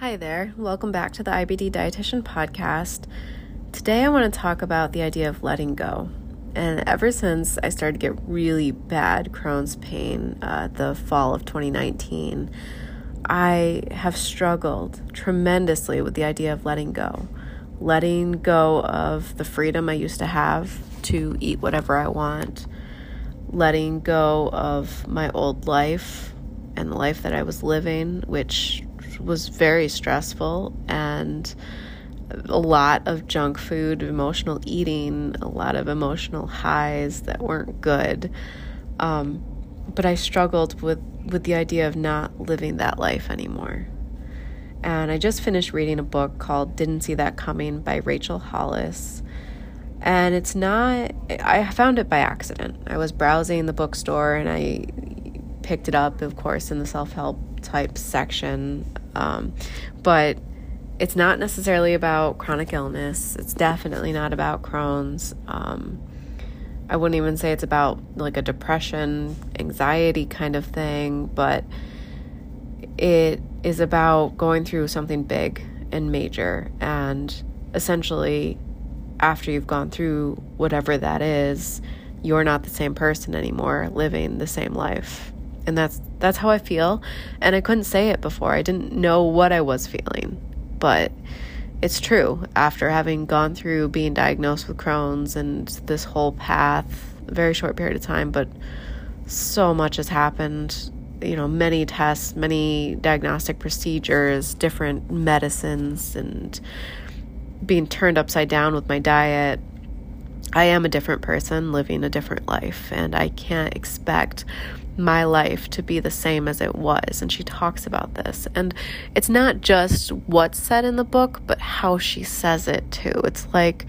Hi there. Welcome back to the IBD Dietitian Podcast. Today I want to talk about the idea of letting go. And ever since I started to get really bad Crohn's pain the fall of 2019, I have struggled tremendously with the idea of letting go. Letting go of the freedom I used to have to eat whatever I want. Letting go of my old life and the life that I was living, which was very stressful, and a lot of junk food, emotional eating, a lot of emotional highs that weren't good. But I struggled with the idea of not living that life anymore. And I just finished reading a book called Didn't See That Coming by Rachel Hollis. And I found it by accident. I was browsing the bookstore and I picked it up, of course, in the self-help type section. But it's not necessarily about chronic illness. It's definitely not about Crohn's. I wouldn't even say it's about like a depression, anxiety kind of thing, but it is about going through something big and major. And essentially, after you've gone through whatever that is, you're not the same person anymore living the same life. And that's how I feel. And I couldn't say it before. I didn't know what I was feeling. But it's true. After having gone through being diagnosed with Crohn's and this whole path, a very short period of time, but so much has happened. Many tests, many diagnostic procedures, different medicines, and being turned upside down with my diet. I am a different person living a different life, and I can't expect my life to be the same as it was. And she talks about this, and it's not just what's said in the book, but how she says it too. It's like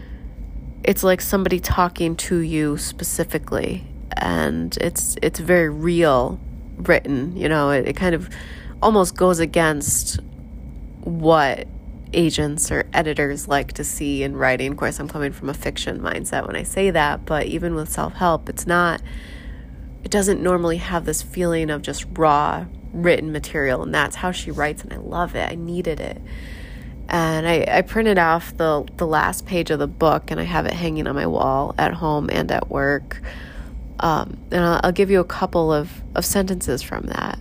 somebody talking to you specifically, and it's very real written. It kind of almost goes against what agents or editors like to see in writing. Of course, I'm coming from a fiction mindset when I say that, but even with self-help, it doesn't normally have this feeling of just raw written material, and that's how she writes, and I love it. I needed it. And I printed off the last page of the book, and I have it hanging on my wall at home and at work. And I'll give you a couple of sentences from that.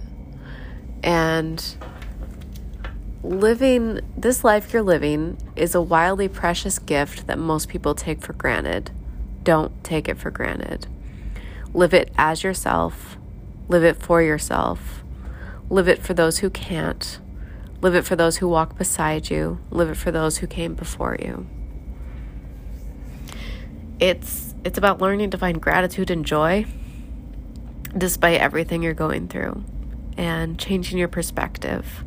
And living this life you're living is a wildly precious gift that most people take for granted. Don't take it for granted. Live it as yourself. Live it for yourself. Live it for those who can't. Live it for those who walk beside you. Live it for those who came before you. It's about learning to find gratitude and joy despite everything you're going through, and changing your perspective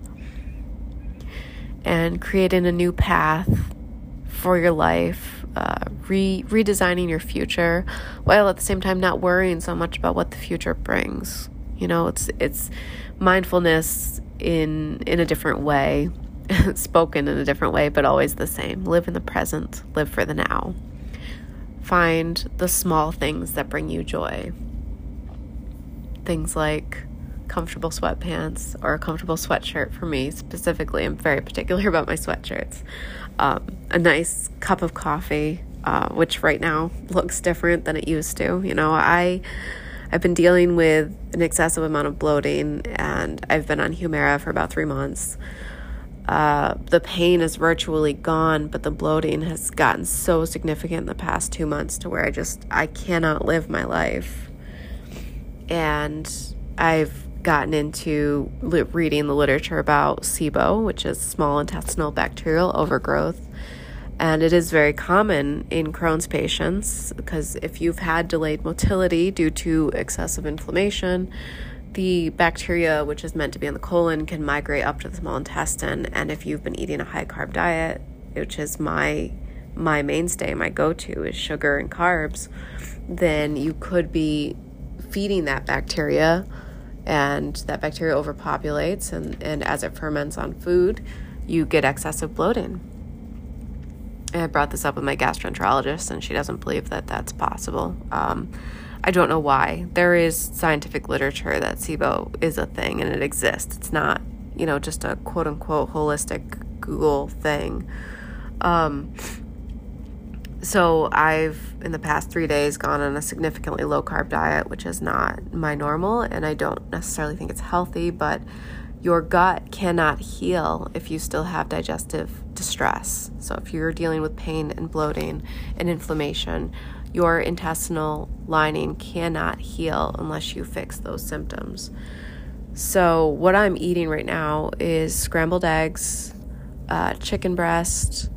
and creating a new path for your life, redesigning your future, while at the same time not worrying so much about what the future brings. It's mindfulness in a different way, spoken in a different way, but always the same. Live in the present, live for the now. Find the small things that bring you joy. Things like comfortable sweatpants or a comfortable sweatshirt. For me specifically, I'm very particular about my sweatshirts. A nice cup of coffee, which right now looks different than it used to. I've been dealing with an excessive amount of bloating, and I've been on Humira for about 3 months. The pain is virtually gone, but the bloating has gotten so significant in the past 2 months to where I cannot live my life. And I've gotten into reading the literature about SIBO, which is small intestinal bacterial overgrowth. And it is very common in Crohn's patients, because if you've had delayed motility due to excessive inflammation, the bacteria, which is meant to be in the colon, can migrate up to the small intestine. And if you've been eating a high-carb diet, which is my mainstay, my go-to is sugar and carbs, then you could be feeding that bacteria, and that bacteria overpopulates, and as it ferments on food, you get excessive bloating. And I brought this up with my gastroenterologist, and she doesn't believe that that's possible. I don't know why. There is scientific literature that SIBO is a thing and it exists. It's not just a quote unquote holistic Google thing. So I've, in the past 3 days, gone on a significantly low carb diet, which is not my normal, and I don't necessarily think it's healthy, but your gut cannot heal if you still have digestive distress. So if you're dealing with pain and bloating and inflammation, your intestinal lining cannot heal unless you fix those symptoms. So what I'm eating right now is scrambled eggs, chicken breast,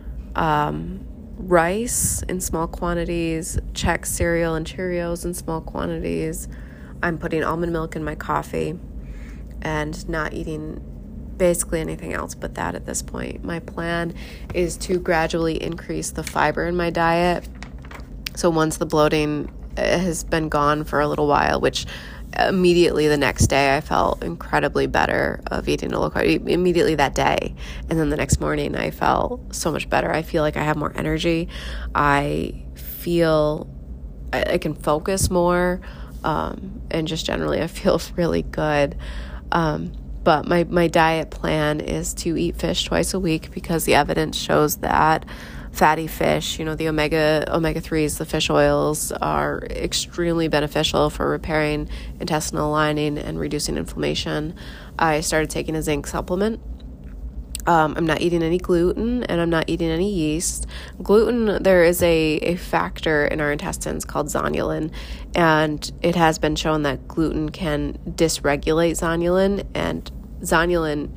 rice in small quantities, Chex cereal and Cheerios in small quantities. I'm putting almond milk in my coffee and not eating basically anything else but that at this point. My plan is to gradually increase the fiber in my diet. So once the bloating has been gone for a little while, which immediately the next day I felt incredibly better of eating a low carb, immediately that day. And then the next morning I felt so much better. I feel like I have more energy. I feel I can focus more. And just generally I feel really good. But my diet plan is to eat fish twice a week because the evidence shows that fatty fish, the omega-3s, the fish oils are extremely beneficial for repairing intestinal lining and reducing inflammation. I started taking a zinc supplement. I'm not eating any gluten and I'm not eating any yeast. Gluten, there is a factor in our intestines called zonulin, and it has been shown that gluten can dysregulate zonulin, and zonulin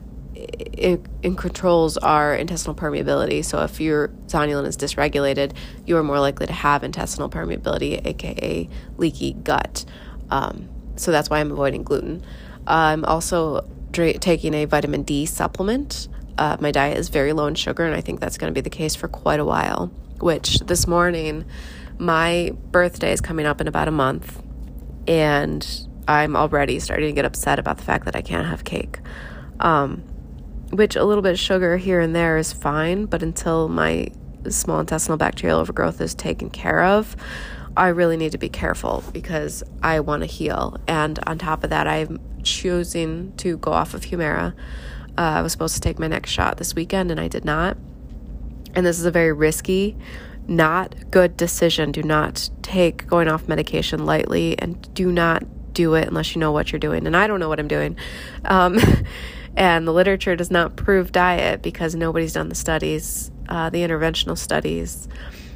it controls our intestinal permeability. So if your zonulin is dysregulated, you are more likely to have intestinal permeability, aka leaky gut. So that's why I'm avoiding gluten. I'm also taking a vitamin D supplement. My diet is very low in sugar, and I think that's going to be the case for quite a while, which this morning, my birthday is coming up in about a month, and I'm already starting to get upset about the fact that I can't have cake. Which a little bit of sugar here and there is fine, but until my small intestinal bacterial overgrowth is taken care of, I really need to be careful because I want to heal. And on top of that, I'm choosing to go off of Humira. I was supposed to take my next shot this weekend, and I did not. And this is a very risky, not good decision. Do not take going off medication lightly, and do not do it unless you know what you're doing. And I don't know what I'm doing. And the literature does not prove diet because nobody's done the studies, the interventional studies.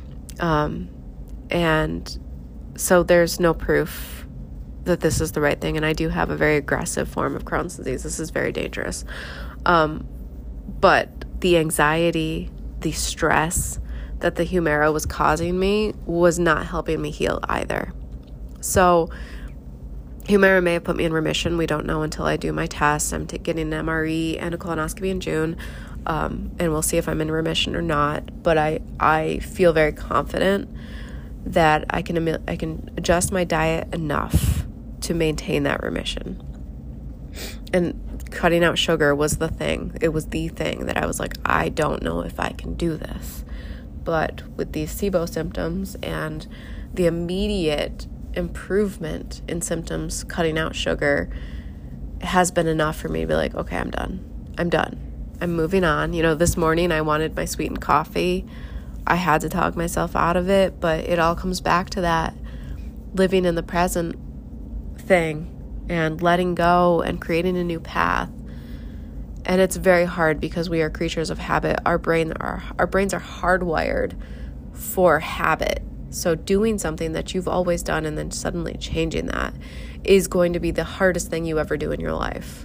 And so there's no proof that this is the right thing. And I do have a very aggressive form of Crohn's disease. This is very dangerous. But the anxiety, the stress that the Humira was causing me was not helping me heal either. So Humira may have put me in remission. We don't know until I do my tests. I'm getting an MRE and a colonoscopy in June, and we'll see if I'm in remission or not. But I feel very confident that I can adjust my diet enough to maintain that remission. And cutting out sugar was the thing. It was the thing that I was like, I don't know if I can do this. But with these SIBO symptoms and the immediate improvement in symptoms, cutting out sugar has been enough for me to be like, okay, I'm done. I'm moving on. This morning I wanted my sweetened coffee. I had to talk myself out of it, but it all comes back to that living in the present thing and letting go and creating a new path. And it's very hard because we are creatures of habit. Our brains are hardwired for habit. So doing something that you've always done and then suddenly changing that is going to be the hardest thing you ever do in your life.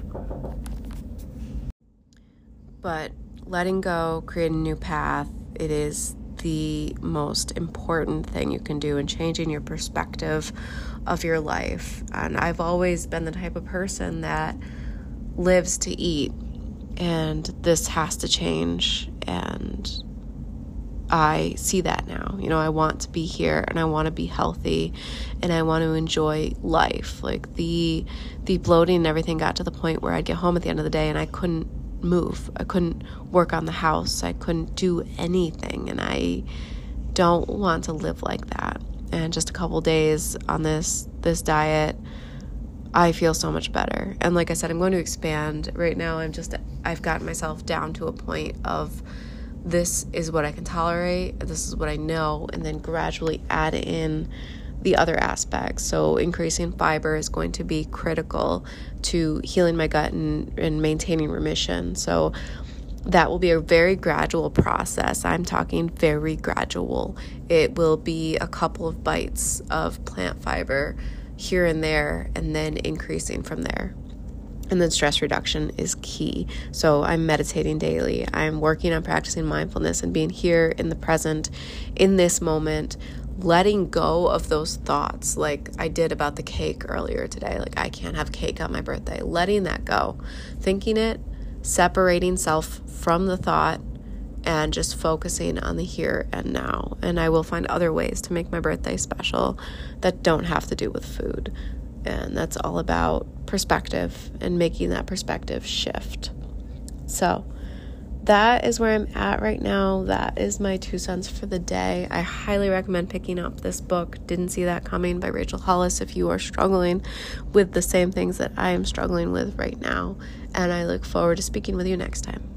But letting go, creating a new path, it is the most important thing you can do in changing your perspective of your life. And I've always been the type of person that lives to eat, and this has to change. And I see that now. I want to be here and I want to be healthy and I want to enjoy life. Like the bloating and everything got to the point where I'd get home at the end of the day and I couldn't move. I couldn't work on the house. I couldn't do anything, and I don't want to live like that. And just a couple days on this diet I feel so much better. And like I said, I'm going to expand. Right now, I've gotten myself down to a point of this is what I can tolerate, this is what I know, and then gradually add in the other aspects. So increasing fiber is going to be critical to healing my gut and maintaining remission. So that will be a very gradual process. I'm talking very gradual. It will be a couple of bites of plant fiber here and there, and then increasing from there. And then stress reduction is key. So I'm meditating daily. I'm working on practicing mindfulness and being here in the present, in this moment, letting go of those thoughts like I did about the cake earlier today. Like, I can't have cake on my birthday. Letting that go. Thinking it, separating self from the thought, and just focusing on the here and now. And I will find other ways to make my birthday special that don't have to do with food. And that's all about perspective and making that perspective shift. So that is where I'm at right now. That is my 2 cents for the day. I highly recommend picking up this book, Didn't See That Coming by Rachel Hollis, if you are struggling with the same things that I am struggling with right now. And I look forward to speaking with you next time.